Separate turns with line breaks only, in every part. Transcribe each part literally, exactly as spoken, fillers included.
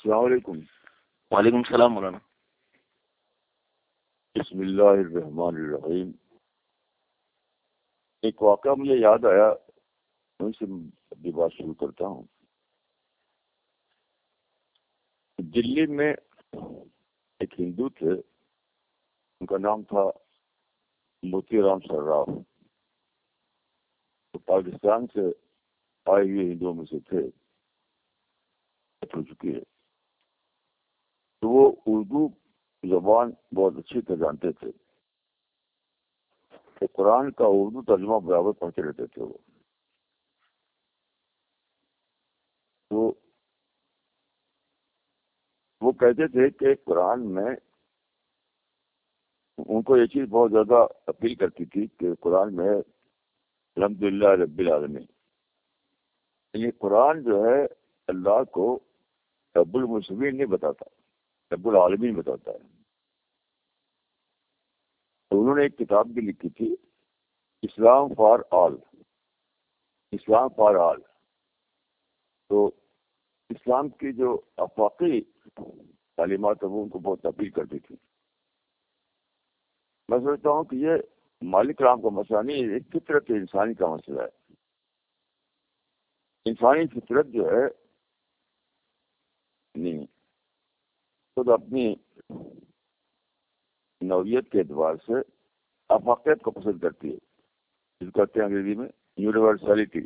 السلام علیکم.
وعلیکم السلام مولانا.
بسم اللہ الرحمن الرحیم. ایک واقعہ مجھے یاد آیا, ان سے اپنی بات شروع کرتا ہوں. دلی میں ایک ہندو تھے, ان کا نام تھا موتی رام سراف. وہ پاکستان سے آئے ہوئے ہندوؤں میں سے تھے, ہو چکی ہے. تو وہ اردو زبان بہت اچھی طرح جانتے تھے. کہ قرآن کا اردو ترجمہ برابر پڑھتے رہتے تھے. وہ تو وہ کہتے تھے کہ قرآن میں ان کو یہ چیز بہت زیادہ اپیل کرتی تھی کہ قرآن میں الحمد للہ رب العالمین, یہ قرآن جو ہے اللہ کو رب المسلمین نہیں بتاتا, رب العالمین بتاتا ہے. تو انہوں نے ایک کتاب بھی لکھی تھی, اسلام for all, Islam for all. تو اسلام کی جو افاقی تعلیمات ہیں وہ ان کو بہت اپیل کرتی تھی. میں سمجھتا ہوں کہ یہ مالک رام کا مسئلہ نہیں, ایک فطرت انسانی کا مسئلہ ہے. انسانی فطرت جو ہے نہیں خود اپنی نوعیت کے اعتبار سے افاقیت کو پسند کرتی ہے, جس کو کہتے ہیں انگریزی میں یونیورسلٹی.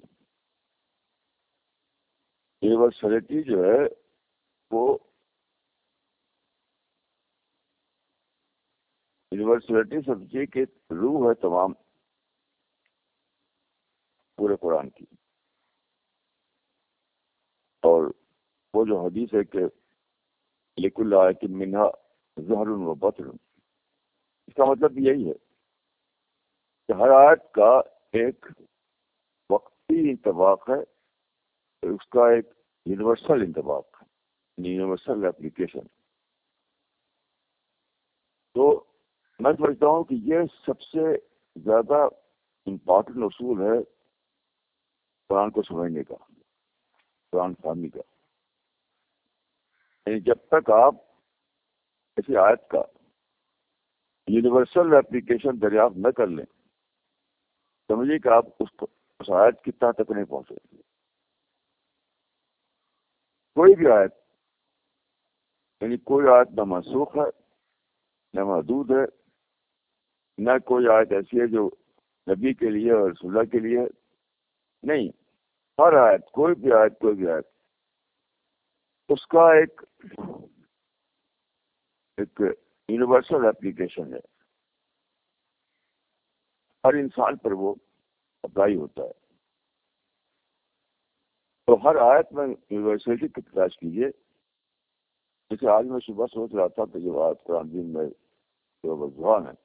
یونیورسلٹی جو ہے وہ یونیورسلٹی سمجھیے کہ روح ہے تمام پورے قرآن کی. اور وہ جو حدیث ہے کہ لکل آیۃ منہا ظہر و بطن, اس کا مطلب یہی ہے کہ ہر آیت کا ایک وقتی انطباق ہے, اس کا ایک یونیورسل انطباق ہے, یونیورسل اپلیکیشن. تو میں سمجھتا ہوں کہ یہ سب سے زیادہ امپارٹنٹ اصول ہے قرآن کو سمجھنے کا, قرآن فہمی کا. یعنی جب تک آپ کسی آیت کا یونیورسل اپلیکیشن دریافت نہ کر لیں, سمجھیے کہ آپ اس اس آیت کی تہ تک نہیں پہنچے. کوئی بھی آیت, یعنی کوئی آیت نہ منسوخ ہے, نہ محدود ہے, نہ کوئی آیت ایسی ہے جو نبی کے لیے اور رسول اللہ کے لیے ہے. نہیں, ہر آیت, کوئی بھی آیت, کوئی بھی آیت اس کا ایک ایک یونیورسل اپلیکیشن ہے. ہر انسان پر وہ اپلائی ہوتا ہے. تو ہر آیت میں یونیورسلٹی کی تلاش کیجیے. جیسے آج میں صبح سوچ رہا تھا کہ جو آیت قرآن دین میں جو وضوحان ہے,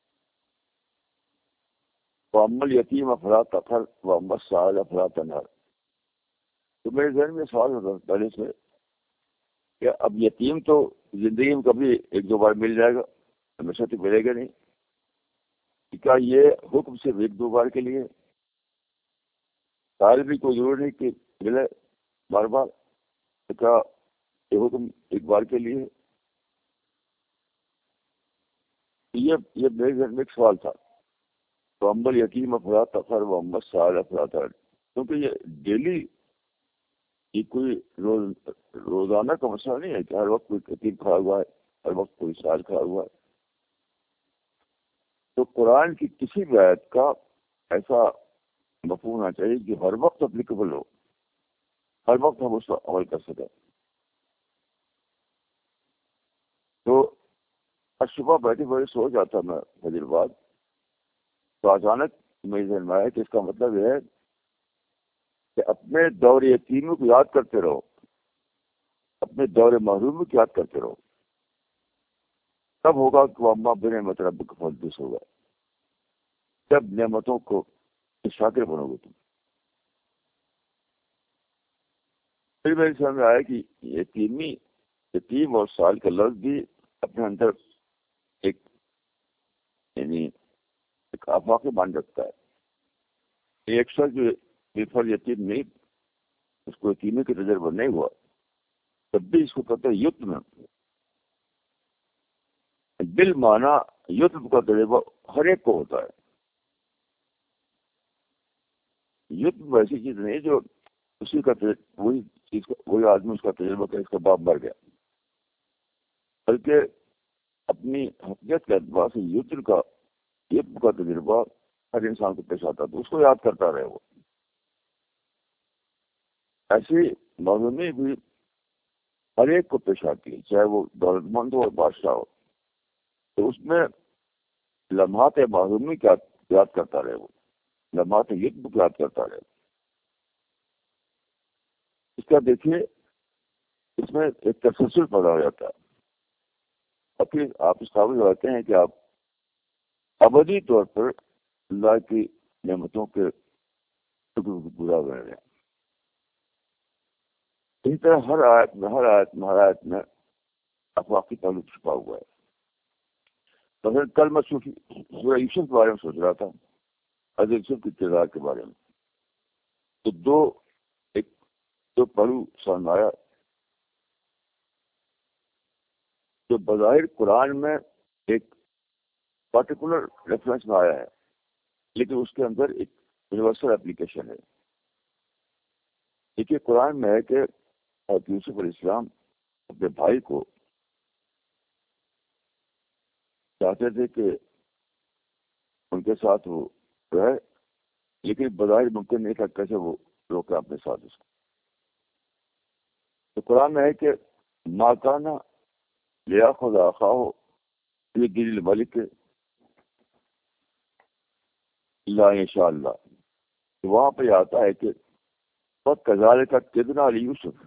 وہ عمل یتیم افلا تقہر و عمل سائل افلا تنہر. تو میرے ذہن میں سوال ہوتا پہلے سے کہ اب یتیم تو زندگی میں کبھی ایک دو بار مل جائے گا, ہمیشہ تو ملے گا نہیں. کیا یہ حکم صرف ایک دو بار کے لیے, سائل بھی کوئی ضرور نہیں کہ ملے بار بار, کیا یہ حکم ایک بار کے لیے؟ یہ یہ میرے ذہن میں ایک سوال تھا. تو عمل یتیم افلا تقہر و عمل سائل افلا تنہر, کیونکہ یہ ڈیلی, یہ کوئی روز روزانہ کا مسئلہ نہیں ہے کہ ہر وقت کوئی یتیم کھڑا ہوا ہے, ہر وقت کوئی سائل کھڑا ہوا ہے. تو قرآن کی کسی بھی آیت کا ایسا مفہوم ہونا چاہیے کہ ہر وقت اپلیکیبل ہو, ہر وقت ہم اس پر عمل کر سکیں. تو آج صبح بیٹھی بیٹھی سوچ رہا تھا میں فجر بعد, تو اچانک میرے ذہن میں آیا کہ اس کا مطلب یہ ہے کہ اپنے دور یتیمی کو یاد کرتے رہو, اپنے دور محرومی کو یاد کرتے رہو. تب ہوگا کہ وہ اما بنعمت ربک فحدث ہوگا, جب نعمتوں کو شاکر بنو گے تم. پھر میرے سمجھ میں آیا کہ یتیمی, یتیم اور سال کا لفظ بھی اپنے اندر ایک یعنی ایک آفاقی مان رکھتا ہے. ایک شخص جو بے فر یتیم نہیں, اس کو یتیمی کے تجربہ نہیں ہوا, تب بھی اس کو کہتے ہیں یتم. دل مانا یتم کا تجربہ ہر ایک کو ہوتا ہے. یتم ایسی چیز نہیں جو اسی کا وہی چیز کا وہی آدمی اس کا تجربہ کرے اس کا باپ مر گیا، بلکہ اپنی حقیقت کے اعتبار سے یتم کا یتم کا تجربہ ہر انسان کو پیش آتا ہے، تو اس کو یاد کرتا رہے. وہ ایسی معلومی بھی ہر ایک کو پیش آتی ہے، چاہے وہ دولت مند ہو اور بادشاہ ہو، تو اس میں لمحات معلومی کیا یاد کرتا رہے. وہ لمحات یتم کو یاد کرتا رہے. اس کا دیکھیے اس میں ایک تسلسل پیدا ہو جاتا ہے، اور پھر آپ اس قابل رہتے ہیں کہ آپ ابدی طور پر اللہ کی نعمتوں کے شکر گزار رہ رہے ہیں. اسی طرح ہر آیت میں ہر آیت میں ہر آیت میں اخلاقی تعلق چھپا ہوا ہے. مثلا کل میں سورہ یوسف کے بارے میں سوچ رہا تھا، حضرت یوسف کے کردار کے بارے میں، تو دو ایک دو پہلو سامنے آیا. جو بظاہر قرآن میں ایک پرٹیکولر ریفرنس میں آیا ہے، لیکن اس کے اندر ایک یونیورسل اپلیکیشن ہے. دیکھیے قرآن میں ہے کہ حضرت یوسف علیہ السلام اپنے بھائی کو چاہتے تھے کہ ان کے ساتھ وہ رہے، لیکن بظاہر ممکن نہیں تھا کیسے وہ روکے اپنے ساتھ اس کو. تو قرآن میں ہے کہ ماں کانا لیا خدا خواہ یہ گری ملک اللہ انشاء اللہ. وہاں پہ آتا ہے کہ وقت کزالے کا کتنا علی یوسف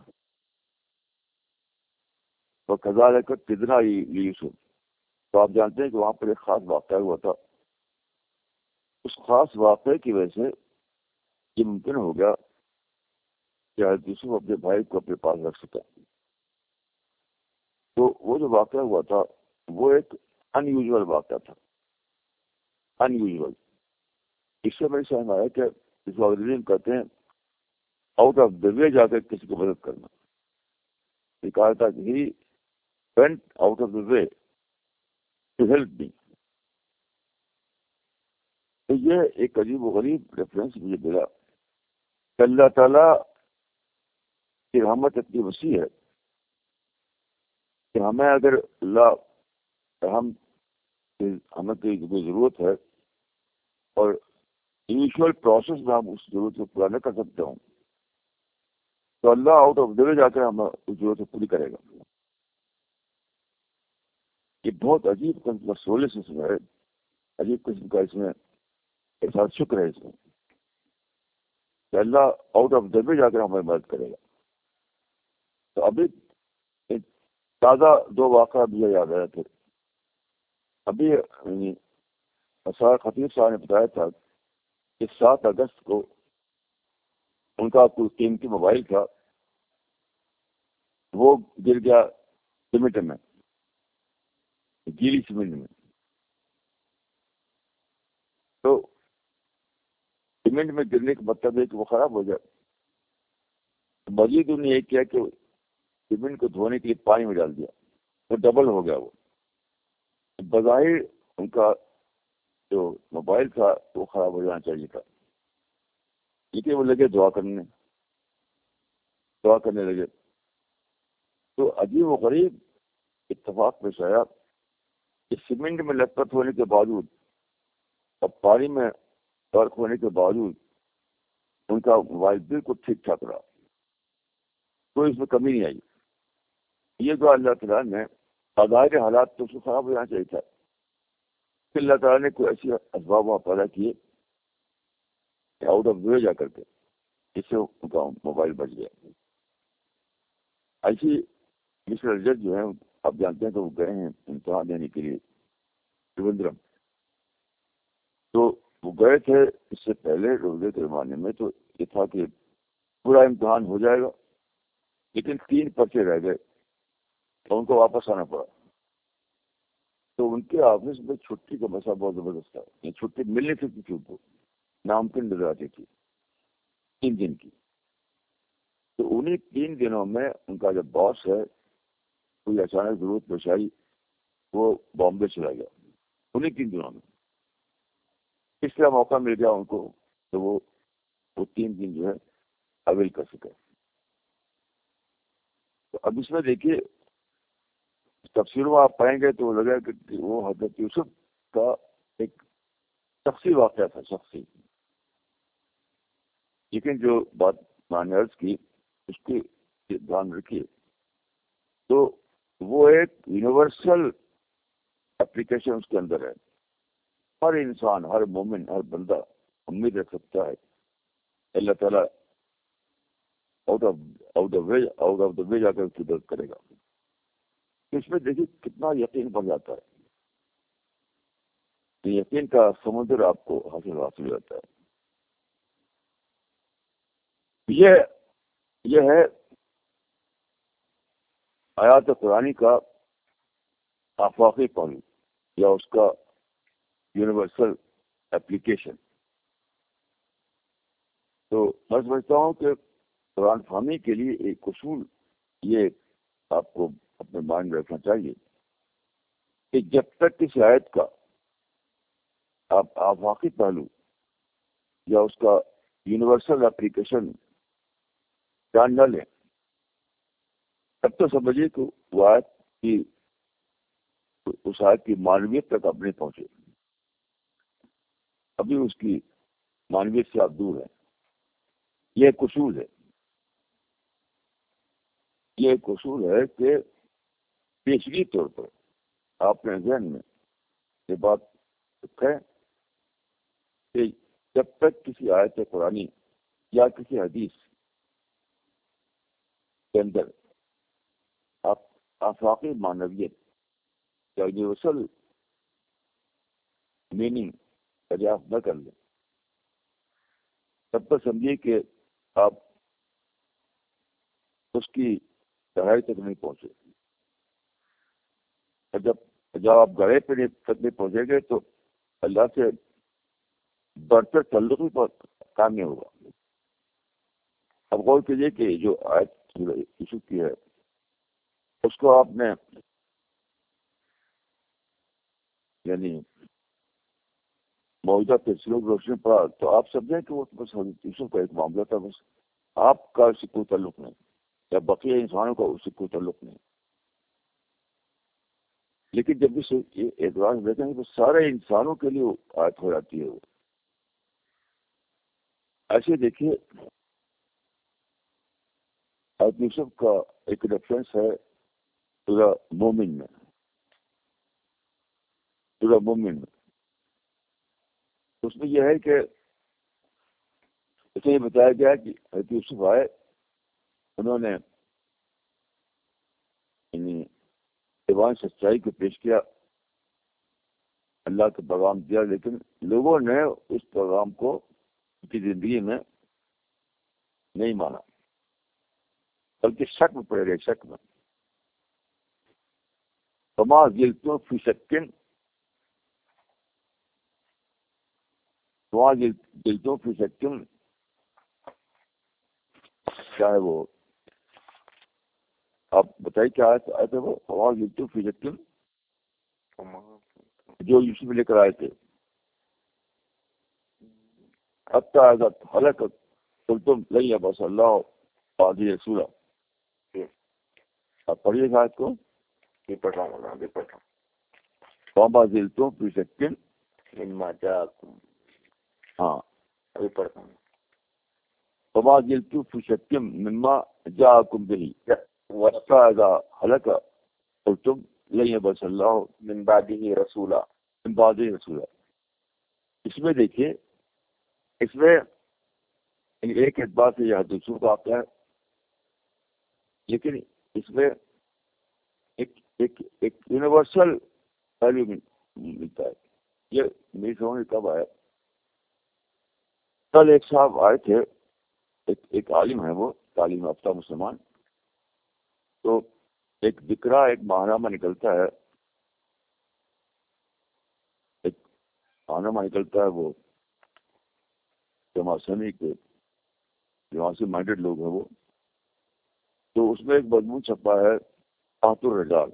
وہ کزالے کا کتنا علی یوسف. تو آپ جانتے ہیں کہ وہاں پر ایک خاص واقعہ ہوا تھا. اس خاص واقعے کی وجہ سے یہ ممکن ہو گیا کہ حضرت یوسف اپنے بھائی کو اپنے پاس رکھ سکا. تو وہ جو واقعہ ہوا تھا وہ ایک ان یوزول واقعہ تھا. ان یوزول اس سے میری سمجھ آیا کہ اس واقعہ کہتے ہیں آؤٹ آف دا وے جا کر کسی کو مدد کرنا. یہ کہا تھا کہ he went out of the way to help me. تو یہ ایک عجیب و غریب ریفرنس مجھے ملا کہ اللہ تعالیٰ کی رحمت اتنی وسیع ہے کہ ہمیں اگر اللہ ہم ہمیں کوئی ضرورت ہے اور انیشل پروسیس میں ہم اس ضرورت کو پورا نہ کر سکتے ہوں تو اللہ آؤٹ آف دا وے جا کر ہمیں اس ضرورت کو پوری کرے گا. یہ بہت عجیب قسم کا سولس اس میں ہے، عجیب قسم کا اس میں احساس شکر ہے اس میں کہ اللہ آؤٹ آف دا وے جا کر ہمیں مدد کرے گا. تو ابھی تازہ دو واقعہ مجھے یاد آیا تھے. ابھی اسرار خطیب صاحب نے بتایا تھا کہ سات اگست کو ان کا کوئی قیمتی موبائل تھا، وہ گر گیا سیمنٹ میں، گیلی سیمنٹ میں. تو سیمنٹ میں گرنے کا مطلب ہے کہ وہ خراب ہو جائے. مزید انہوں نے یہ کیا کہ سیمنٹ کو دھونے کے لیے پانی میں ڈال دیا، وہ ڈبل ہو گیا. وہ بظاہر ان کا جو موبائل تھا وہ خراب ہو جانا چاہیے تھا، لیکن وہ لگے دعا کرنے دعا کرنے لگے. تو عجیب و غریب اتفاق پیش آیا کہ سیمنٹ میں لت پت ہونے کے باوجود اور پانی میں غرق ہونے کے باوجود ان کا موبائل بالکل ٹھیک ٹھاک رہا، کوئی اس میں کمی نہیں آئی. یہ جو اللہ تعالیٰ نے بظاہر حالات تو اس کو خراب ہو جانا چاہیے تھا، پھر اللہ تعالیٰ نے کوئی ایسی اسباب وہاں پیدا کیے کہ آؤٹ آف وے جا کر کے اس سے ان کا موبائل بچ گیا. ایسی مسٹر جج جو ہیں آپ جانتے ہیں کہ وہ گئے ہیں امتحان دینے کے لیے تریوندرم. تو وہ گئے تھے اس سے پہلے روزے کے زمانے میں، تو یہ تھا کہ پورا امتحان ہو جائے گا، لیکن تین پرچے رہ گئے تو ان کو واپس آنا پڑا. تو ان کے آفس میں چھٹی کا مسئلہ بہت زبردست تھا، یہ چھٹی ملنے سے کسی کو ناممکن نظر آتی تھی تین دن کی. تو انہیں تین دنوں میں ان کا جو باس ہے کوئی اچانک ضرورت پیش آئی, وہ بامبے چلا گیا انہیں تین دنوں میں. اس طرح موقع مل گیا ان کو تو وہ وہ تین دن جو ہے اویل کر سکے. تو اب اس میں دیکھیے تفسیر میں آپ پائیں گے تو لگا کہ وہ حضرت یوسف کا ایک شخصی واقعہ تھا, شخصی. لیکن جو بات میں نے عرض کی اس کی دھیان رکھیے, تو وہ ایک یونیورسل اپلیکیشن اس کے اندر ہے. ہر انسان, ہر مومن, ہر بندہ امید رکھ سکتا ہے اللہ تعالیٰ out of out of way out of the way جا کر مدد کرے گا. اس میں دیکھیے کتنا یقین بڑھ جاتا ہے, یقین کا سمندر آپ کو حاصل حاصل ہو جاتا ہے. یہ یہ ہے آیات قرآنی کا آفاقی پہلو یا اس کا یونیورسل اپلیکیشن. تو میں سمجھتا ہوں کہ قرآن فہمی کے لیے ایک اصول یہ آپ کو اپنے مائنڈ میں رکھنا چاہیے کہ جب تک کسی آیت کا آپ آفاقی پہلو یا اس کا یونیورسل اپلیکیشن جان نہ لیں تب تو سمجھیے کہ وہ آیت کی اس آیت کی معنویت تک آپ نہیں پہنچے, ابھی اس کی معنویت سے آپ دور ہیں. یہ ایک اصول ہے, یہ ایک اصول ہے کہ پیشگی طور پر آپ نے ذہن میں یہ بات رکھیں کہ جب تک کسی آیت قرآنی یا کسی حدیث کے اندر آپ آفاقی معنویت یا یونیورسل میننگ دریافت نہ کر لیں تب تک سمجھیے کہ آپ اس کی گہرائی تک نہیں پہنچے. اور جب جب آپ گہرائی پہ تک نہیں پہنچیں گے تو اللہ سے بڑھتر تعلق بھی کام نہیں ہوگا. اب غور کیجیے کہ جو آیت یوسف کی ہے اس کو آپ نے یعنی موجودہ تفسیروں کی روشنی پڑا تو آپ سمجھیں کہ وہ بس حضرت یوسف کا ایک معاملہ تھا, بس آپ کا اس سے کوئی تعلق نہیں یا بقیہ انسانوں کا اس سے کوئی تعلق نہیں. لیکن جب بھی یہ اعتراض دیکھیں گے تو سارے انسانوں کے لیے آیت ہو جاتی ہے. وہ ایسے دیکھیے حضرت یوسف کا ایک ریفرنس ہے سورہ مومن میں, سورہ مومن میں اس میں یہ ہے کہ اسے یہ بتایا گیا کہ حضرت یوسف آئے, انہوں نے یعنی دیوان سچائی کو پیش کیا, اللہ کا پیغام دیا, لیکن لوگوں نے اس پیغام کو ان کی زندگی میں نہیں مانا بلکہ شک میں پڑے گئے, شک میں. فما زلتم فی شکن فما زلتم فی شکن کیا ہے وہ, آپ بتائیے کیا آئے تھے وہ فما زلتم فی شکن جو یوسف لے کر آئے تھے. حتی اذا حلقت قلتم لن یبعث اللہ بعدی رسولا. آپ پڑھیے گا آیت کو,
یہ پڑھ رہا ہوں, ابھی پڑھ رہا ہوں.
فما زلتم فی شکن
مما جاءکم,
ہاں
ابھی پڑھ رہا ہوں.
فما زلتم فی شکن مما جاءکم بہ حتی اذا حلق قلتم لن یبعث اللہ
من بعدہ رسولا,
من بعدہ رسولا. اس میں دیکھیے اس میں ایک اعتبار سے یہ حدیث کا واقعہ ہے, لیکن اس میں ایک ایک ایک یونیورسل ویلیو ملتا ہے. یہ میری سمجھ میں کب آیا, کل ایک صاحب آئے تھے, ایک ایک عالم ہے, وہ تعلیم یافتہ مسلمان, تو ایک بکرا ایک ماہنامہ نکلتا ہے, ایک ماہنامہ نکلتا ہے, وہ جماعت سمی کے جماعت سے مائنڈیڈ لوگ ہیں وہ تو اس میں ایک مضمون چھپا ہے قحط الرجال،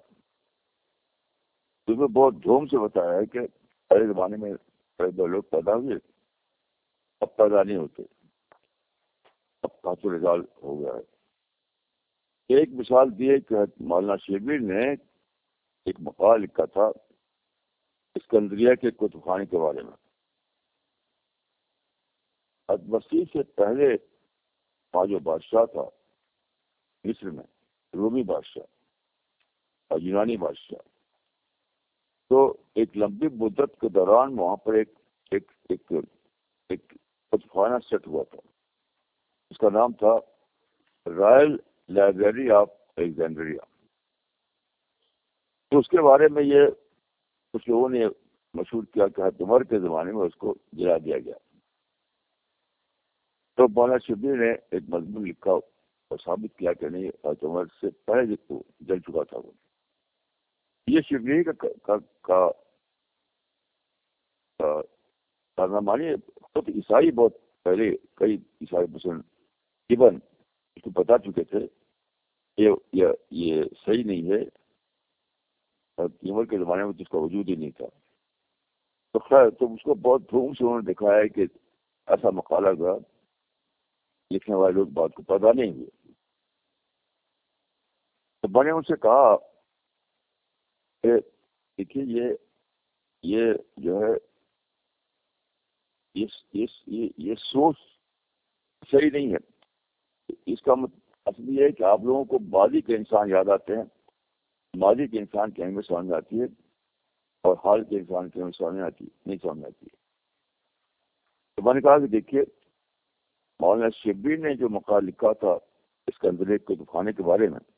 جس میں بہت دھوم سے بتایا ہے کہ پہلے زمانے میں پہلے لوگ پیدا ہوئے، اب پیدا نہیں ہوتے، اب قحط الرجال ہو گیا ہے۔ ایک مثال دی ہے کہ مولانا شبلی نے ایک مقال لکھا تھا اسکندریہ کے کتب خانے کے بارے میں۔ مسیح سے پہلے وہاں جو بادشاہ تھا مصر میں، رومی بادشاہ اور یونانی بادشاہ، تو ایک لمبی مدت کے دوران وہاں پر ایک ایک ایک ایک کتب خانہ سیٹ ہوا تھا، اس کا نام تھا رائل لائبریری آف الیگزینڈریا۔ تو اس کے بارے میں یہ کچھ لوگوں نے مشہور کیا کہ حضرت عمر کے زمانے میں اس کو جلا دیا گیا۔ تو مولانا شبلی نے ایک مضمون لکھا اور ثابت کیا کہ نہیں، حضرت عمر سے پہلے کو جل چکا تھا وہ۔ یہ شبلی کا کا کارنامہ نہیں، خود عیسائی بہت پہلے کئی عیسائی مسلم ایون اس کو بتا چکے تھے یہ یہ یہ صحیح نہیں ہے، عمر کے زمانے میں جس کا وجود ہی نہیں تھا۔ تو خیر تو اس کو بہت دھوم سے انہوں نے دکھایا ہے کہ ایسا مقالہ گا، لکھنے والے لوگ بات کو پیدا نہیں ہوئے۔ تو میں نے ان سے کہا کہ دیکھیے یہ یہ جو ہے اس اس یہ یہ سوچ صحیح نہیں ہے۔ اس کا مطلب یہ ہے کہ آپ لوگوں کو ماضی کے انسان یاد آتے ہیں، ماضی کے انسان کی اہمیت سمجھ میں آتی ہے اور حال کے انسان کی اہمیت سمجھ میں آتی نہیں سمجھ میں آتی ہے۔ تو میں نے کہا کہ دیکھیے مولانا شبلی نے جو مقال لکھا تھا اسکندریہ کے کتب خانے کے بارے میں،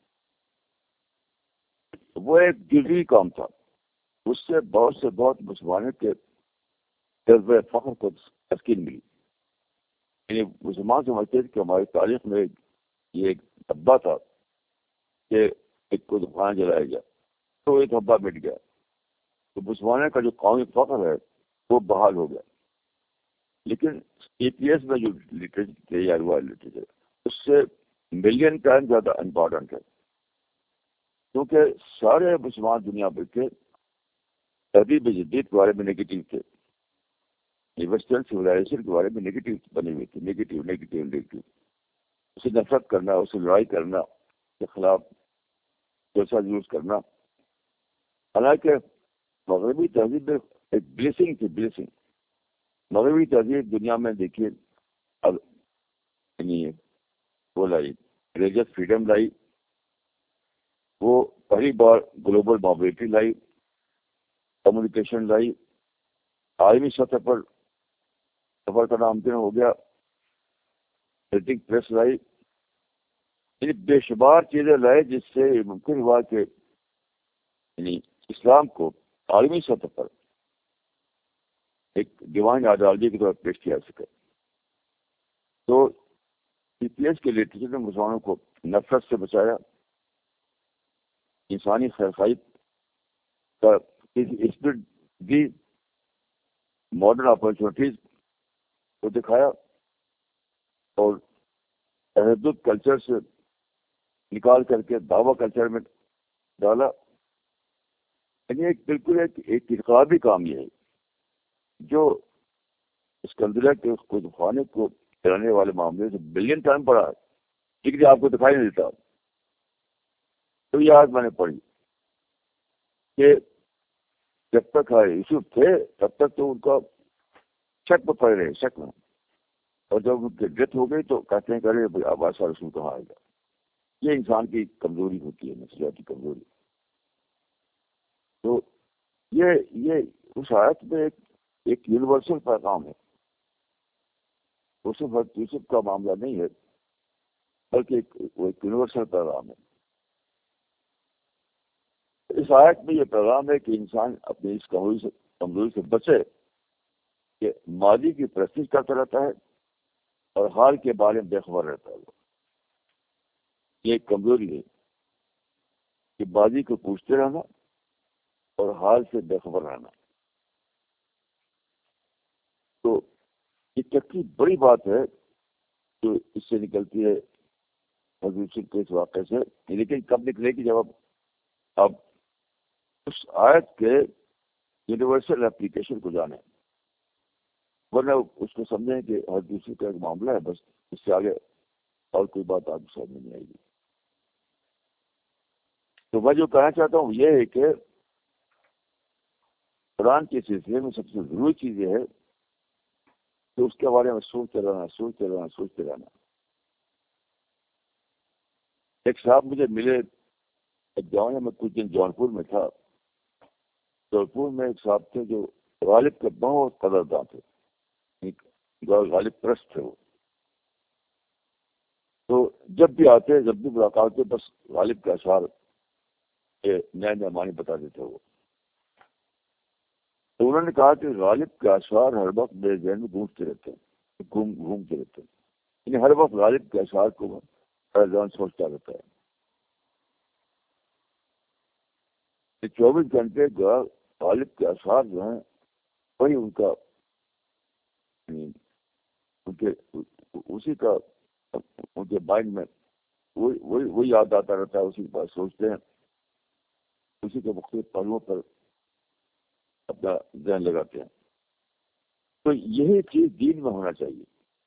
وہ ایک جزوی کام تھا، اس سے بہت سے بہت مسلمانوں کے جذبہ فخر کو تسکین ملی۔ یعنی مسلمان سمجھتے تھے کہ ہماری تاریخ میں یہ ایک دھبا تھا کہ ایک کتب خانہ جلایا گیا، تو ایک دھبا مٹ گیا، تو مسلمانوں کا جو قومی فخر ہے وہ بحال ہو گیا۔ لیکن ای پی ایس میں جو لٹریچر تیار ہوا لٹریچر اس سے ملین ٹائم زیادہ امپورٹنٹ ہے، کیونکہ سارے مسلمان دنیا بھر کے تہذیب جدید کے بارے میں نگیٹو تھے، ویسٹرن سویلائزیشن کے بارے میں نگیٹو بنی ہوئی تھی، نگیٹو نگیٹو نگیٹو اسے نفرت کرنا، اسے لڑائی کرنا، کے خلاف جیسا یوز کرنا۔ حالانکہ مغربی تہذیب میں ایک بلیسنگ تھی، بلیسنگ مغربی تہذیب دنیا میں دیکھیے اب یعنی وہ لائی ریلیجس فریڈم لائی، وہ پہلی بار گلوبل موبلٹی لائی، کمیونیکیشن لائی، عالمی سطح پر سفر کا نامزد ہو گیا، پرنٹنگ پریس لائی، یعنی بے شمار چیزیں لائے جس سے یہ ممکن ہوا کہ یعنی اسلام کو عالمی سطح پر ایک ڈیوائن آئیڈیالوجی کی طور پیش کیا سکے۔ تو سی پی ایس کے لٹریچر نے مسلمانوں کو نفرت سے بچایا، انسانی خیرخواہی کا اسپرٹ دی، ماڈرن اپرچونیٹیز کو دکھایا اور تہذب کلچر سے نکال کر کے دعوی کلچر میں ڈالا۔ یعنی ایک بالکل ایک ایک انقلابی کام یہ ہے جو اسکندریہ کے کتب خانے کو چلانے والے معاملے سے بلین ٹائم پڑا ہے، لیکن آپ کو دکھائی نہیں دیتا۔ تو یہ آج میں نے پڑھی کہ جب تک یوسف تھے تب تک تو ان کا شک میں پڑے رہے، شک میں، اور جب ان کی ڈیتھ ہو گئی تو کہتے ہیں کہ ارے اب ایسا رسول کہاں آئے گا۔ یہ انسان کی کمزوری ہوتی ہے، نفسیاتی کمزوری۔ تو یہ یہ اس آیت میں ایک ایک یونیورسل پیغام ہے، وہ صرف یوسف کا معاملہ نہیں ہے بلکہ ایک وہ ایک یونیورسل پیغام ہے۔ اس آیت میں یہ پیغام ہے کہ انسان اپنی اس کمزوری سے کمزوری سے بچے کہ ماضی کی پرستش کرتا رہتا ہے اور حال کے بارے میں بے خبر رہتا ہے۔ یہ ایک کمزوری ہے کہ ماضی کو پوچھتے رہنا اور حال سے بے خبر رہنا۔ تو یہ کتنی بڑی بات ہے جو اس سے نکلتی ہے حضرت یوسف کے اس واقعے سے، لیکن کب نکلے کہ جب اب اب اس آیت کے یونیورسل اپلیکیشن کو جانیں، ورنہ اس کو سمجھیں کہ حضرت یوسف کا ایک معاملہ ہے، بس اس سے آگے اور کوئی بات آپ کو سمجھ میں نہیں آئے گی۔ تو میں جو کہنا چاہتا ہوں یہ ہے کہ قرآن کے سلسلے میں سب سے ضروری چیز یہ ہے کہ اس کے بارے میں سوچتے رہنا سوچتے رہنا سوچتے رہنا۔ ایک صاحب مجھے ملے ایک گاؤں میں، کچھ دن جونپور میں تھا۔ جونپور میں ایک صاحب تھے جو غالب کے بہت قدردان تھے، غالب پرست تھے وہ۔ تو جب بھی آتے جب بھی ملاقات ہوتے بس غالب کے اشعار کے نئے نئے معنی بتا دیتے وہ۔ تو انہوں نے کہا کہ غالب کے اشعار ہر وقت میرے ذہن میں گونجتے رہتے ہیں، گھوم گھومتے رہتے ہیں، یعنی ہر وقت غالب کے اشعار کو ہر ذہن سوچتا رہتا ہے۔ چوبیس گھنٹے کا غالب کے اشعار جو ہیں وہی ان کا ان کے اسی کا ان کے مائنڈ میں وہی وہی وہی یاد آتا رہتا ہے، اسی کی بات سوچتے ہیں، اسی کے مختلف پہلوؤں پر اپنا ذہن لگاتے ہیں۔ تو یہی چیز دین میں ہونا چاہیے۔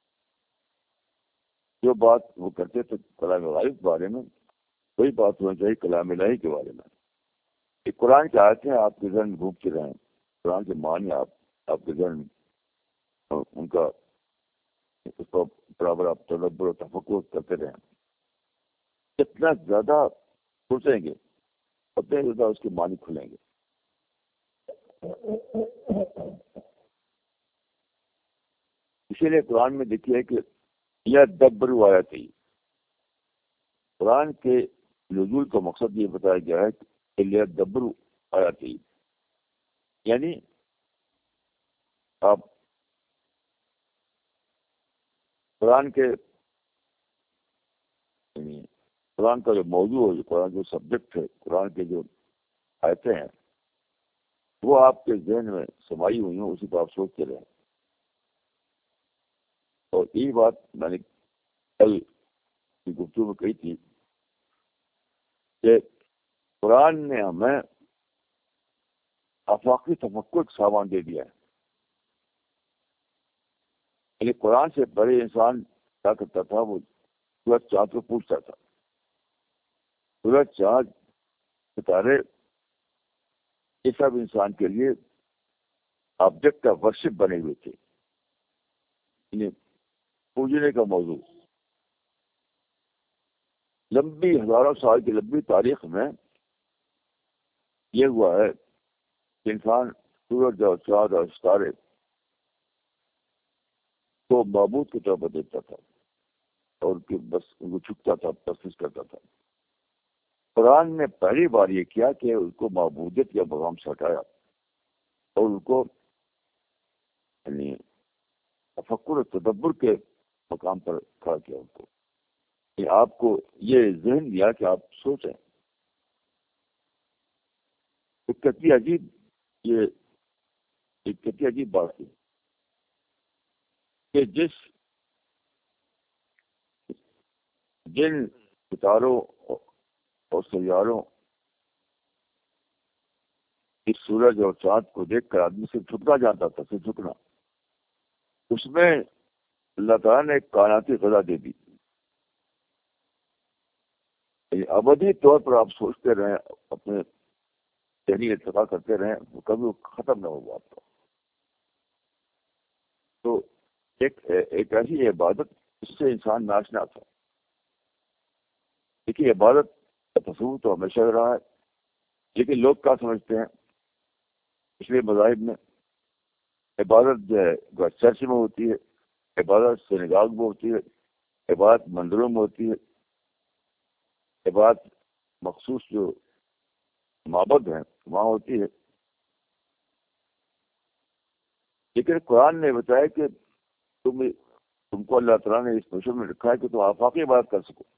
جو بات وہ کرتے تھے کلام غالب کے بارے میں وہی بات ہونا چاہیے کلام الہی کے بارے میں۔ کہ قرآن کی آیتیں آپ کے ذہن میں گھومتے رہیں، قرآن کے معنی آپ آپ کے ذہن میں ان کا اس کو برابر آپ تدبر و تفکر کرتے رہیں۔ جتنا زیادہ سوچیں گے اتنے زیادہ اس کے معنی کھلیں گے۔ اسی لیے قرآن میں دیکھیے کہ یہ دبر آیت ہے، قرآن کے نزول کا مقصد یہ بتایا گیا ہے کہ یہ دبر آیت ہے، یعنی آپ قرآن کے یعنی قرآن کا جو موضوع ہے، جو قرآن جو سبجیکٹ ہے، قرآن کے جو آیتیں ہیں وہ آپ کے ذہن میں سمائی ہوئی ہیں، اسی کو آپ سوچتے رہیں۔ اور یہی بات میں نے کل کی گفتگو میں کہی تھی کہ قرآن نے ہمیں آفاقی تفکر کا سامان دے دیا ہے۔ یعنی قرآن سے بڑے انسان کیا کرتا تھا، وہ سورج چاند کو پوچھتا تھا۔ سورج چاند ستارے یہ سب انسان کے لیے آبجیکٹ آف ورشپ بنے ہوئے تھے، یعنی پوجنے کا موضوع۔ لمبی ہزاروں سال کی لمبی تاریخ میں یہ ہوا ہے کہ انسان سورج اور چاند اور ستارے کو معبود کے طور پر دیکھتا تھا اور بس ان کو چھپتا تھا، پرستش کرتا تھا۔ قرآن نے پہلی بار یہ کیا کہ ان کو معبودیت یا مقام سے ہٹایا اور ان کو یعنی تفکر و تدبر کے مقام پر کھڑا کیا ان کو، کہ آپ کو یہ ذہن دیا کہ آپ سوچیں۔ ایک کتنی عجیب یہ ایک کتنی عجیب بات ہے کہ جس جن ستاروں اور سیاروں اس سورج اور چاند کو دیکھ کر آدمی سے جھکنا جاتا تھا، سے جھکنا، اس میں اللہ تعالیٰ نے ایک کائناتی غذا دے دی۔ ابدی طور پر آپ سوچتے رہیں، اپنے ذہنی ارتقا کرتے رہیں، وہ کبھی وہ ختم نہ ہوگا آپ کا۔ تو ایک ایک ایسی عبادت اس سے انسان ناشنا تھا۔ دیکھیے عبادت کا تصور تو ہمیشہ رہا ہے، لیکن لوگ کیا سمجھتے ہیں پچھلے مذاہب میں عبادت جو ہے چرچ میں ہوتی ہے، عبادت سینگاگ میں ہوتی ہے، عبادت مندروں میں ہوتی ہے، عبادت مخصوص جو معبد ہیں وہاں ہوتی ہے۔ لیکن قرآن نے بتایا کہ تم تم کو اللہ تعالیٰ نے اس پوزیشن میں رکھا ہے کہ تم آفاقی عبادت کر سکو۔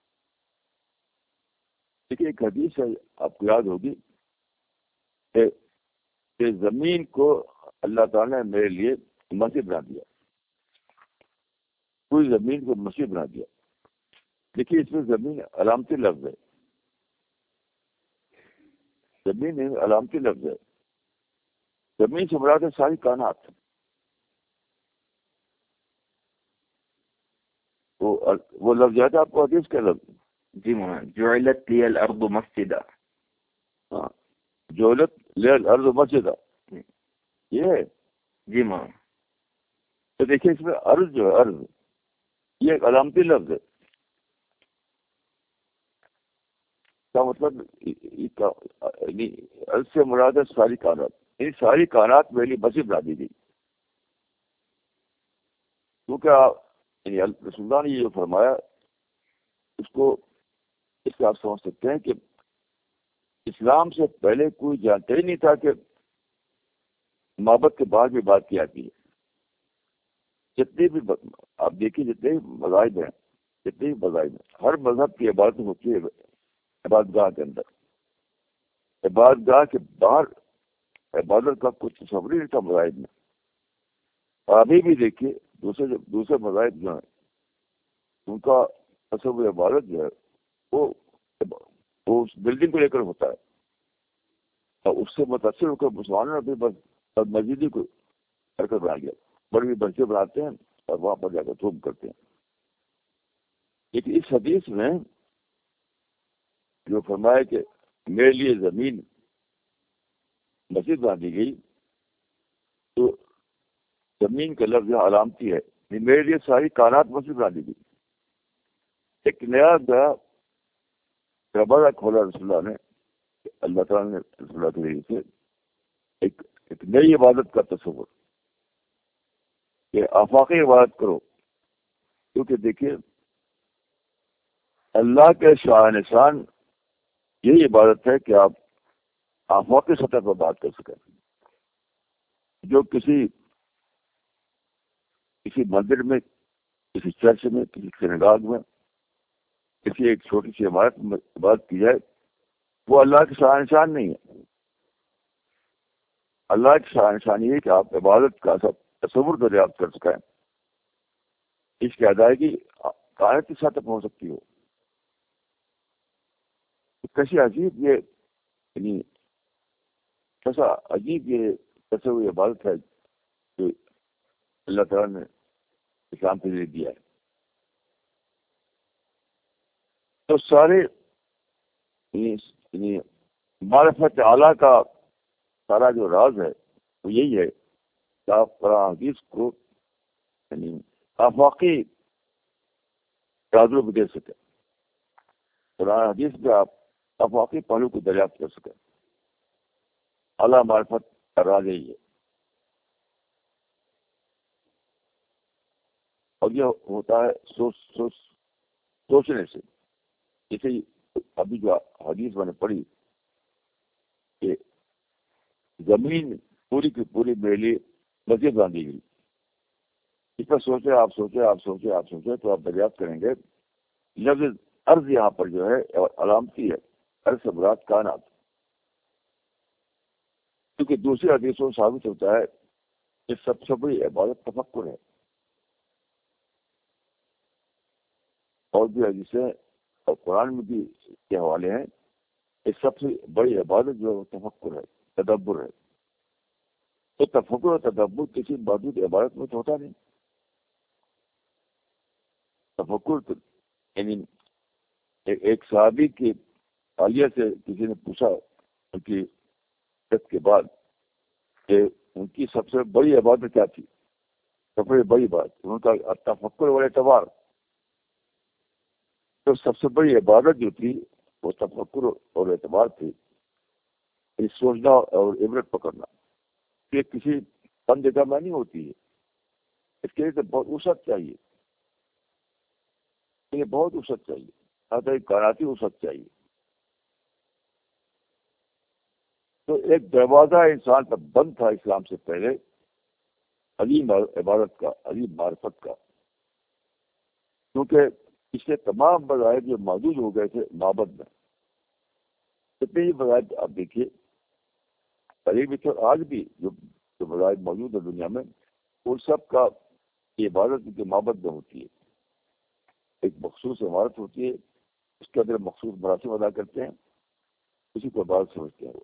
دیکھیے ایک حدیث ہے، آپ کو یاد ہوگی کہ کہ زمین کو اللہ تعالیٰ نے میرے لیے مسجد بنا دیا، پوری زمین کو مسجد بنا دیا۔ دیکھیے اس میں زمین علامتی لفظ ہے، زمین علامتی لفظ ہے، زمین سے مراد ہے ساری کائنات. وہ وہ لفظ ہے آپ کو حدیث کا لفظ.
جی مولانا، جعلت لی الارض مسجدا.
ہاں، جعلت لی الارض مسجدا یہ ہے.
جی مولانا.
تو دیکھیے اس میں ارض جو ہے، ارض یہ ایک علامتی لفظ ہے. کا مطلب ارض سے مراد ہے ساری کائنات، یعنی ساری کائنات میرے لیے مسجد بنا دی گئی. کیونکہ یعنی رسول اللہ نے یہ جو فرمایا اس کو اس سے آپ سمجھ سکتے ہیں کہ اسلام سے پہلے کوئی جانتا ہی نہیں تھا کہ محبت کے بعد بھی بات کی آتی ہے. جتنے بھی آپ دیکھیے جتنے بھی مذاہب ہیں، جتنے بھی مذاہب ہیں، ہر مذہب کی عبادت ہوتی ہے عبادت گاہ کے اندر. عبادت گاہ کے باہر عبادت کا کچھ تصور ہی نہیں تھا مذاہب میں. ابھی بھی دیکھیے دوسرے دوسرے مذاہب جو ہیں ان کا تصور عبادت جو ہے وہ وہ اس بلڈنگ کو لے کر ہوتا ہے، اور اس سے متاثر ہو کر مسلمانوں نے بھی بس مسجد کو حرکت بنا لیا، بڑی بچے بناتے ہیں اور وہاں پر جا کر تھوم کرتے ہیں. لیکن اس حدیث میں جو فرمایا کہ میرے لیے زمین مسجد بنا دی گئی، تو زمین کا لفظ علامتی ہے، میرے لیے ساری کائنات مسجد بنا دی گئی. ایک نیا گیا دروازہ کھولا رسول اللہ نے، اللہ تعالیٰ نے رسول اللہ کے ذریعے سے ایک ایک نئی عبادت کا تصور کہ آفاقی عبادت کرو. کیونکہ دیکھیے اللہ کے شاہ نشان یہی عبادت ہے کہ آپ آفاقی سطح پر بات کر سکیں. جو کسی کسی مندر میں، کسی چرچ میں، کسی سینگاگ میں، کسی ایک چھوٹی سی عمارت میں عبادت کی جائے، وہ اللہ کے شاہ نشان نہیں ہے. اللہ کی شاہ نشان یہ ہے کہ آپ عبادت کا سب تصور دریافت کر سکیں. اس کی ادائیگی کائنات کی سطح پر ہو سکتی ہو. کیسی عجیب یہ یعنی کیسا عجیب یہ تصور عبادت ہے جو اللہ تعالیٰ نے اسلام کے ذریعے دیا ہے. تو سارے یعنی معرفت اعلیٰ کا سارا جو راز ہے وہ یہی ہے کہ آپ قرآن حدیث کو یعنی آفاقی ترازو میں دے سکیں. قرآن حدیث پہ آپ آفاقی پہلو کو دریافت کر سکیں. اعلیٰ معرفت کا راز یہی ہے. اور یہ ہوتا ہے سوچ سوچ سوچنے سے. جیسے ابھی جو حدیث میں نے پڑھی کہ زمین پوری کی پوری میرے لیے مسجد باندھی گئی، اس پر سوچے آپ سوچے آپ سوچے آپ سوچے تو آپ دریافت کریں گے لفظ ارض یہاں پر جو ہے علامتی ہے. ارض سے مراد کائنات، کیونکہ دوسری حدیثوں سے ثابت ہوتا ہے کہ سب سے بڑی عبادت تفکر ہے. اور بھی حدیثیں اور قرآن میں بھی کے حوالے ہیں کہ سب سے بڑی عبادت جو ہے وہ تفکر ہے، تدبر ہے. تو تفکر اور تدبر کسی محدود عبادت میں تو ہوتا نہیں. تفکر یعنی ایک صحابی کی عالیہ سے کسی نے پوچھا ان کی ڈیتھ کے بعد کہ ان کی سب سے بڑی عبادت کیا تھی، سب سے بڑی بات ان کا تفکر اور اعتبار. تو سب سے بڑی عبادت جو تھی وہ تفکر اور اعتبار تھی، سوچنا اور عبرت پکڑنا. یہ کسی بند جگہ میں نہیں ہوتی ہے. اس کے لیے تو بہت وسعت چاہیے، یہ بہت وسعت چاہیے، آتا کائناتی وسعت چاہیے. تو ایک دروازہ انسان کا بند تھا اسلام سے پہلے عظیم عبادت کا، عظیم معرفت کا. کیونکہ اس سے تمام مذاہب جو موجود ہو گئے تھے معبد میں. جتنے ہی مذاہب آپ دیکھیے قریب بھی تو آج بھی جو جو مذاہب موجود ہے دنیا میں، ان سب کا یہ عبادت کے معبد میں ہوتی ہے. ایک مخصوص عمارت ہوتی ہے، اس کے اندر مخصوص مراسم ادا کرتے ہیں، اسی کو عبادت سمجھتے ہیں وہ.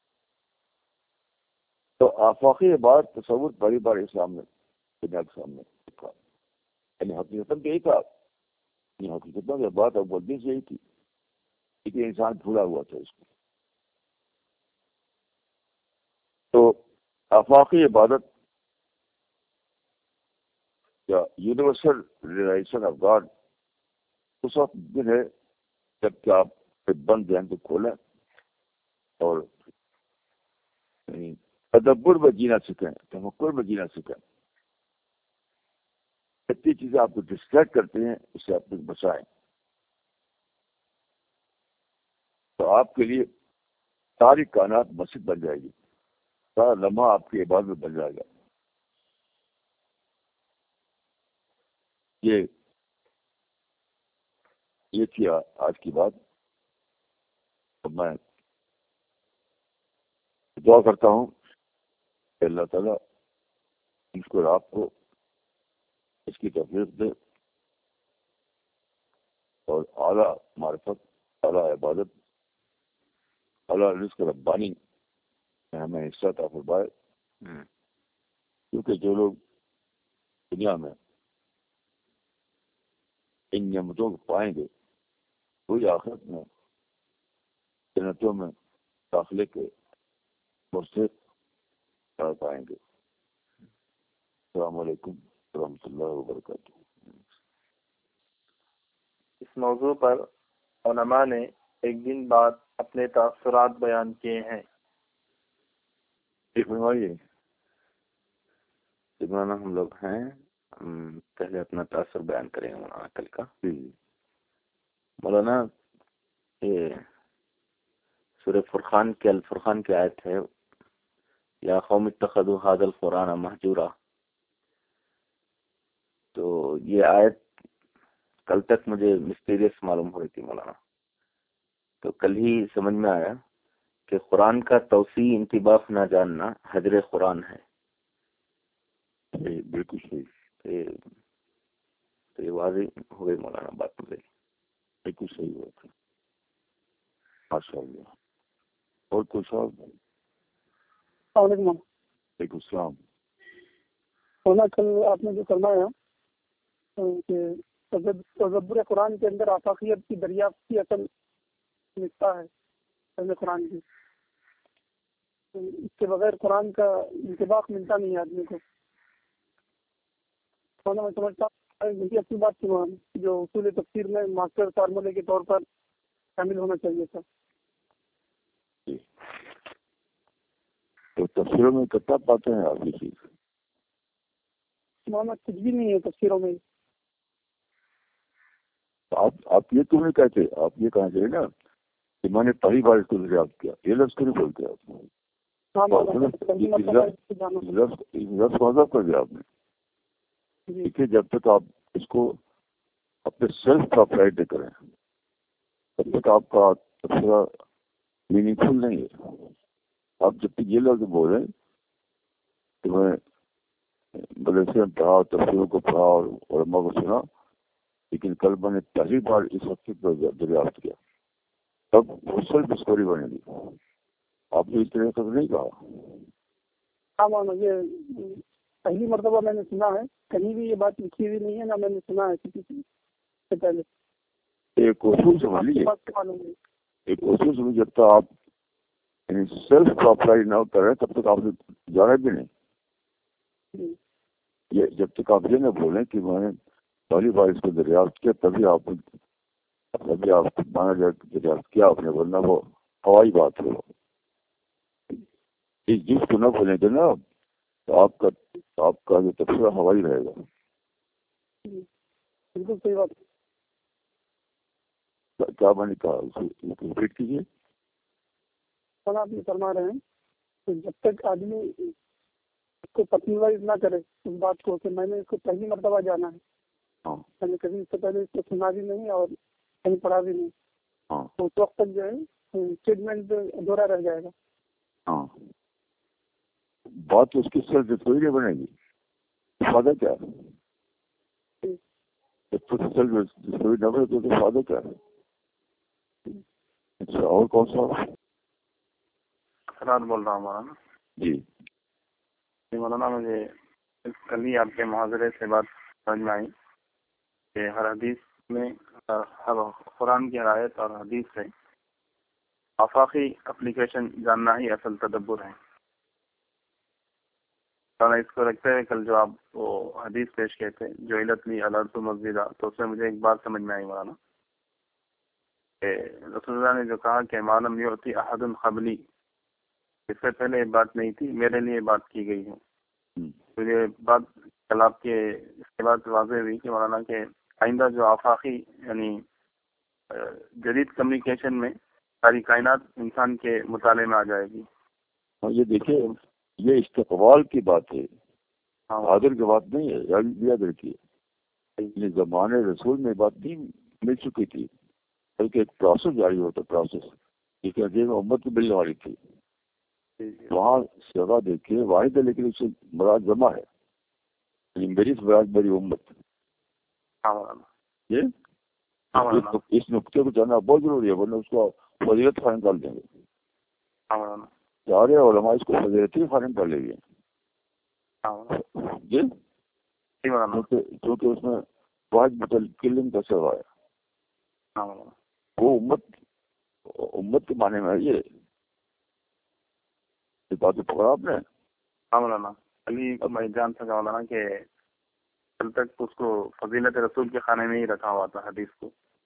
تو آفاقی عبادت تصور بڑی بار اسلام میں دنیا کے سامنے رکھا. یعنی حقیقت میں یہی تھا، یعنی حقیقت میں بات اب بولنے سے یہی تھی، لیکن انسان بھولا ہوا تھا اس کو. تو آفاقی عبادت یا یونیورسل ریلائزیشن آف گاڈ اس وقت دن ہے جب کہ آپ بند ذہن کو کھولیں اور تدبر میں جینا سیکھیں، تفکر میں جینا سیکھیں. اتنی چیزیں آپ کو ڈسٹریکٹ کرتے ہیں، اس سے آپ کو بچائیں. تو آپ کے لیے ساری کائنات مسجد بن جائے گی، سارا لمحہ آپ کی عبادت میں بن جائے گا. یہ یہ تھی آج کی بات. میں دعا کرتا ہوں کہ اللہ تعالیٰ اس کو آپ کو اس کی توفیق دے اور اعلیٰ معرفت، اعلیٰ عبادت، اعلیٰ رزق ربانی میں ہمیں حصہ عطا فرمائے. کیونکہ جو لوگ دنیا میں ان نعمتوں کو پائیں گے وہی آخرت میں جنتوں میں داخلے کے مستحق قرار پائیں گے. السلام علیکم ورحمۃ اللہ وبرکاتہ.
اس موضوع پر علماء نے ایک دن بعد اپنے تاثرات بیان کیے ہیں.
ایک فرمائیے مولانا، ہم لوگ ہیں، ہم پہلے اپنا تاثر بیان کریں گے مولانا کل کا. مولانا یہ سورہ فرقان کے الفرقان کی آیت ہے، یا قوم اتخذوا هذا القرآن مہجورا. تو یہ آیت کل تک مجھے مسٹیریس معلوم ہو رہی تھی مولانا، تو کل ہی سمجھ میں آیا کہ قرآن کا توسیع انتباہ نہ جاننا حجر قرآن ہے.
بالکل صحیح.
تو یہ واضح ہو گئی مولانا بات مجھے.
بالکل صحیح بات ہے. ماشاء اللہ. اور کوئی سوال؟
السلام علیکم.
وعلیکم السلام.
مولانا کل آپ نے جو فرمایا کہ تدبر قرآن کے اندر آفاقیت کی دریافت کی اصل نقطہ ہے پہلے قرآن کی، اس کے بغیر قرآن کا انطباق ملتا نہیں ہے آدمی کو. مولانا میں سمجھتا ہوں یہی اپنی بات کی جو اصول تفسیر میں ماسٹر فارمولے کے طور پر شامل ہونا چاہیے تھا.
تو تفسیروں میں کتنا پاتے ہیں آپ یہ چیز؟
مولانا کچھ بھی نہیں ہے تفسیروں میں.
آپ آپ یہ کیوں نہیں کہتے؟ آپ یہ کہنا چاہیے نا کہ میں نے پہلی بار اس کو دریافت کیا. یہ لفظ کیوں نہیں بولتے آپ؟ لفظ واضح کر دیا آپ نے. دیکھیے جب تک آپ اس کو اپنے سیلف کا اپلائڈ نہ کریں تب تک آپ کا تفسیرہ میننگ فل نہیں ہے. آپ جب تک یہ لفظ بولیں کہ میں مدرسے میں پڑھا، تفسیروں کو پڑھا اور علماء کو سنا، لیکن کل میں نے پہلی بار اس وقت پر دریافت کیا، تب وہ سیلف ڈسکوری بنے گی. آپ نے اس طرح کا نہیں کہا.
ہاں مولانا یہ پہلی مرتبہ میں نے سنا ہے، کہیں بھی یہ بات لکھی ہوئی نہیں ہے، نہ میں نے سنا ہے کسی سے پہلے.
ایک اصول سمجھ لیجیے، ایک اصول سمجھ، جب تک آپ سیلف کو اپلائی نہ کریں تب تک آپ نے جانا بھی نہیں. یہ جب تک آپ یہ نہ بولیں کہ میں نے پہلی بار اس کو دریافت کیا تبھی آپ تبھی آپ مانا جائے دریافت کیا آپ نے، ورنہ وہ ہوائی بات ہو. اس چیز کو نہ بولیں گے نا تو آپ کا آپ کا جو تفسیر ہوائی رہے گا.
بالکل صحیح بات.
کیا میں نے کہا اس کو ریپیٹ کیجیے.
آپ یہ فرما رہے ہیں کہ جب تک آدمی اس کو پرسنلائز نہ کرے اس بات کو کہ میں نے اس کو پہلی مرتبہ جانا ہے، میں نے کبھی اس سے پہلے اس کو سنا بھی نہیں اور کہیں پڑھا بھی نہیں، تو اس وقت تک جو ہے اسٹیٹمنٹ ادھورا رہ جائے گا.
ہاں بات اس کی سیلف ڈسکوری نہیں بنے گی. فائدہ کیا؟ نمبر تو فائدہ کیا ہے؟ اچھا، اور کون سا؟
سراد بول رہا ہوں مولانا
جی
جی مولانا مجھے کل ہی آپ کے محاضرے سے بات سمجھ میں آئی کہ ہر حدیث میں ہر قرآن کی آیت اور حدیث سے آفاقی اپلیکیشن جاننا ہی اصل تدبر ہے. اس کو رکھتے ہوئے کل جو آپ وہ حدیث پیش کیے تھے جو علت لی الرت مسجدہ، تو اس میں مجھے ایک بات سمجھ میں آئی مولانا کہ رسول اللہ نے جو کہا کہ معلوم یہ ہوتی احد قبلی، اس سے پہلے یہ بات نہیں تھی، میرے لیے بات کی گئی ہے. تو یہ بات کل آپ کے اس کے بعد واضح ہوئی کہ مولانا کہ آئندہ جو آفاقی یعنی جدید کمیونیکیشن میں ساری کائنات انسان کے مطالعے میں آ جائے گی.
یہ دیکھیں، یہ استقبال کی بات ہے، حاضر کی بات نہیں ہے. یاد رکھیے زمانے رسول میں بات نہیں مل چکی تھی، بلکہ ایک پروسیس جاری ہوتا، پروسیس ایک امت کو ملنے والی تھی. وہاں سزا دیکھیے واحد ہے، لیکن اس سے مراد جمع ہے، یعنی میری سے مراد میری امت. یہ اس نقطے کو جاننا بہت ضروری ہے، ورنہ اس کو فضیلت فراہم کر دیں گے. سارے علماء اس کو فضیلتی فراہم کر لیں گے جی، کیونکہ اس میں واحد متکلم کا سزا ہے. وہ امت امت کے معنی میں یہ بات پکڑا آپ نے.
ہاں مولانا علی میں جان سکا مولانا کہ کل تک اس کو فضیلت رسول کے خانے میں ہی رکھا ہوا تھا حدیث کو.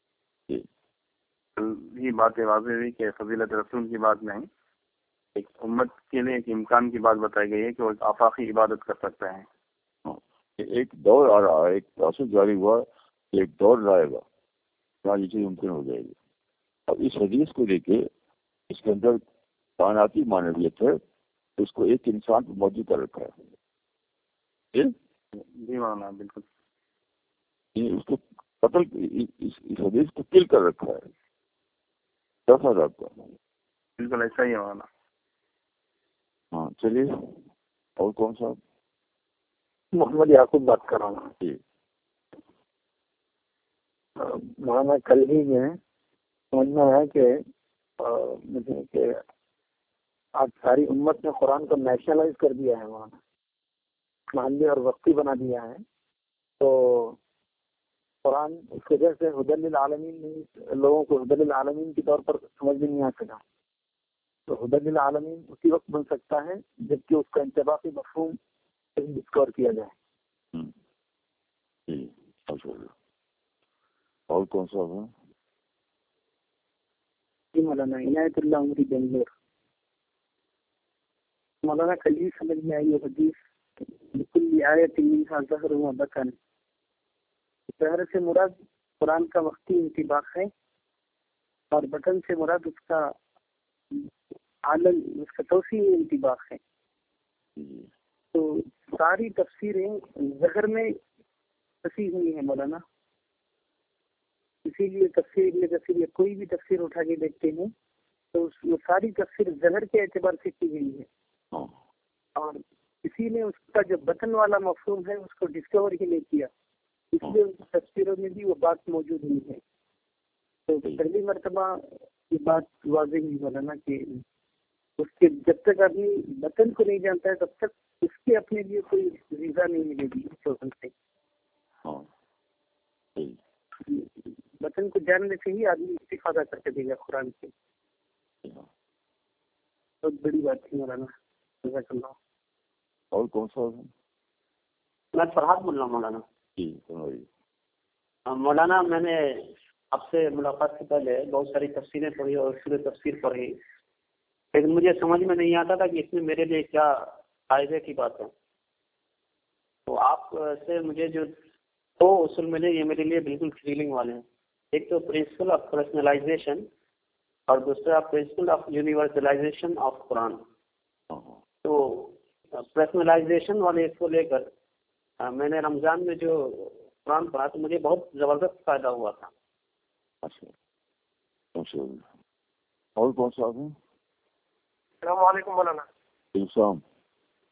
کل ہی بات واضح ہوئی کہ فضیلت رسول کی بات نہیں، ایک امت کے لیے ایک امکان کی بات بتائی گئی ہے کہ وہ ایک آفاقی عبادت کر سکتے ہیں.
ایک دور آ رہا ہے، ایک پروسیس جاری ہوا، ایک دور آئے گا جہاں یہ چیز ممکن ہو جائے گی. اب اس حدیث کو لے کے اس کے اندر کائناتی معنویت ہے، اس کو ایک انسان کو موجود کر رکھا ہے.
جی مولانا بالکل
اس کو قتل اس حدیث کو کل کر رکھا ہے دس ہزار کا.
بالکل ایسا ہی ہے مولانا.
ہاں چلیے، اور کون سا؟
محمد یعقوب بات کر رہا ہوں.
جی
مولانا کل ہی میں سمجھ میں آیا کہ مجھے کہ آج ساری امت نے قرآن کو نیشنلائز کر دیا ہے، مولانا محلی اور وقتی بنا دیا ہے. تو قرآن اس وجہ سے ہدی للعالمین لوگوں کو ہدی للعالمین کے طور پر سمجھ میں نہیں آ سکا. تو ہدی للعالمین اسی وقت بن سکتا ہے جبکہ اس کا انطباقی مفہوم ڈسکور کیا جائے.
اور کون سا ہے؟
جی مولانا عنایت اللہ عمری بنگلور. مولانا کل ہی سمجھ میں آئی حدیث بالکل آیت منہا ظہر و بطن. ظہر سے مراد قرآن کا وقتی انطباق ہے اور بطن سے مراد اس کا عالم اس کا توسیع انطباق ہے. تو ساری تفسیریں ظہر میں پھنسی ہوئی ہیں مولانا. اسی لیے تفسیر میں تفسیر یا کوئی بھی تفسیر اٹھا کے دیکھتے ہیں تو وہ ساری تفسیر ظہر کے اعتبار سے کی گئی ہے، اور اسی نے اس کا جو بطن والا مفہوم ہے اس کو ڈسکور ہی نہیں کیا، اس لیے ان تفسیروں میں بھی وہ بات موجود نہیں ہے. تو پہلی مرتبہ یہ بات واضح نہیں مولانا کہ اس کے جب تک آدمی بطن کو نہیں جانتا ہے تب تک اس کے اپنے لیے کوئی ویزا نہیں ملے گی شوشن سے. بطن کو جاننے سے ہی آدمی استفادہ کر سکے گا قرآن سے. بہت بڑی بات تھی مولانا. جزاک اللہ.
اور کون سا؟
میں فرحات بول رہا ہوں مولانا.
جی
مولانا میں نے آپ سے ملاقات سے پہلے بہت ساری تفسیریں پڑھی اور سورہ تفسیر پڑھی، لیکن مجھے سمجھ میں نہیں آتا تھا کہ اس میں میرے لیے کیا فائدے کی بات ہے. تو آپ سے مجھے جو دو اصول ملے یہ میرے لیے بالکل فیلنگ والے ہیں. ایک تو پرنسپل آف پرسنلائزیشن اور دوسرا principle of universalisation of Quran. تو پرسنلائزیشن والے اس کو لے کر میں نے رمضان میں جو قرآن پڑھا تو مجھے بہت زبردست فائدہ ہوا تھا.
اور کون سا ہے؟
السلام علیکم مولانا.
السلام.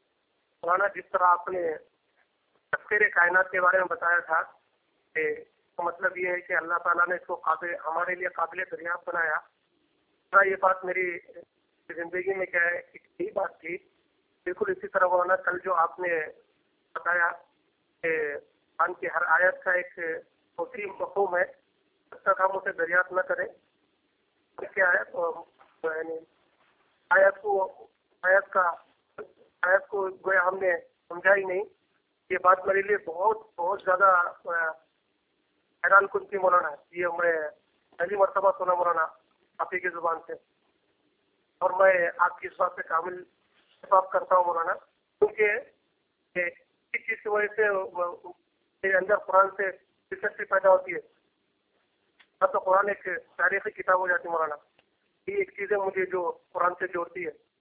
مولانا جس طرح آپ نے تفسیر کائنات کے بارے میں بتایا تھا کہ تو مطلب یہ ہے کہ اللہ تعالیٰ نے اس کو قابل ہمارے لیے قابل دریافت بنایا. یہ بات میری زندگی میں کیا ہے یہی بات تھی. بالکل اسی طرح مولانا کل جو آپ نے بتایا کہ قرآن کی ہر آیت کا ایک توسیع مفہوم ہے، جب تک ہم اسے دریافت نہ کریں کیا ہے یعنی آیت کو آیت کا آیت کو گویا ہم نے سمجھا ہی نہیں. یہ بات میرے لیے بہت بہت زیادہ حیران کن تھی مولانا. یہ میں پہلی مرتبہ سنا مولانا آپ ہی کی زبان سے، اور میں آپ کی اس بات سے کامل اتفاق کرتا ہوں مولانا، کیونکہ اس چیز کی وجہ سے میرے اندر قرآن سے دلچسپی پیدا ہوتی ہے. اب تو قرآن ایک تاریخی کتاب ہو جاتی ہے مولانا. یہ ایک چیز ہے مجھے جو قرآن سے جوڑتی ہے.